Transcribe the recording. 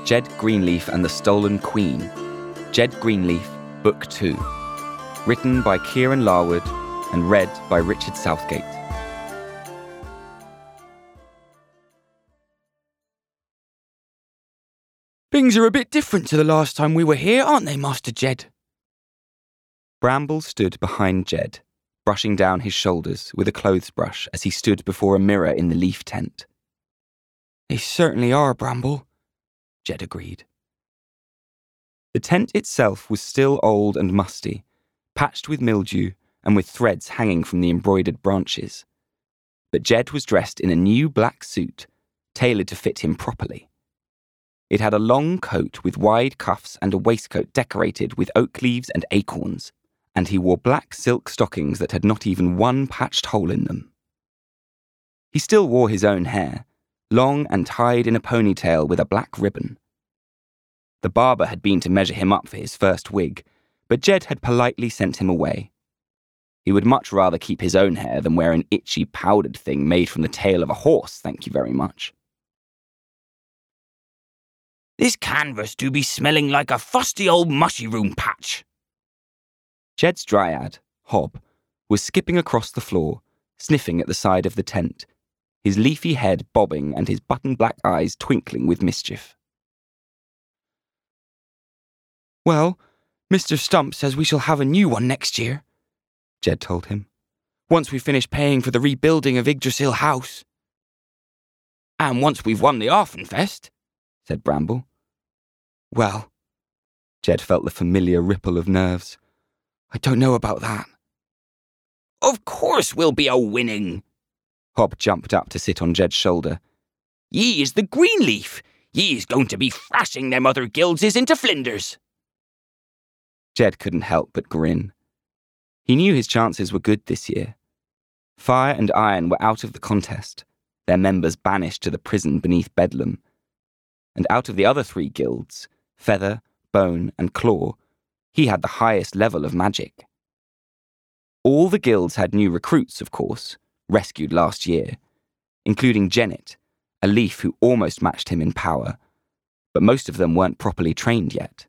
Jed Greenleaf and the Stolen Queen, Jed Greenleaf, Book 2. Written by Kieran Larwood and read by Richard Southgate. Things are a bit different to the last time we were here, aren't they, Master Jed? Bramble stood behind Jed, brushing down his shoulders with a clothes brush as he stood before a mirror in the leaf tent. They certainly are, Bramble, Jed agreed. The tent itself was still old and musty, patched with mildew and with threads hanging from the embroidered branches. But Jed was dressed in a new black suit, tailored to fit him properly. It had a long coat with wide cuffs and a waistcoat decorated with oak leaves and acorns, and he wore black silk stockings that had not even one patched hole in them. He still wore his own hair, long and tied in a ponytail with a black ribbon. The barber had been to measure him up for his first wig, but Jed had politely sent him away. He would much rather keep his own hair than wear an itchy, powdered thing made from the tail of a horse, thank you very much. This canvas do be smelling like a fusty old mushroom patch. Jed's dryad, Hob, was skipping across the floor, sniffing at the side of the tent, his leafy head bobbing and his button-black eyes twinkling with mischief. Well, Mr. Stump says we shall have a new one next year, Jed told him, once we finish paying for the rebuilding of Yggdrasil House. And once we've won the Arfenfest, said Bramble. Well, Jed felt the familiar ripple of nerves. I don't know about that. Of course we'll be a winning. Hob jumped up to sit on Jed's shoulder. Ye is the Greenleaf. Ye is going to be thrashing them other guildses into flinders. Jed couldn't help but grin. He knew his chances were good this year. Fire and Iron were out of the contest, their members banished to the prison beneath Bedlam. And out of the other 3 guilds, Feather, Bone, and Claw, he had the highest level of magic. All the guilds had new recruits, of course, rescued last year, including Jennet, a leaf who almost matched him in power, but most of them weren't properly trained yet.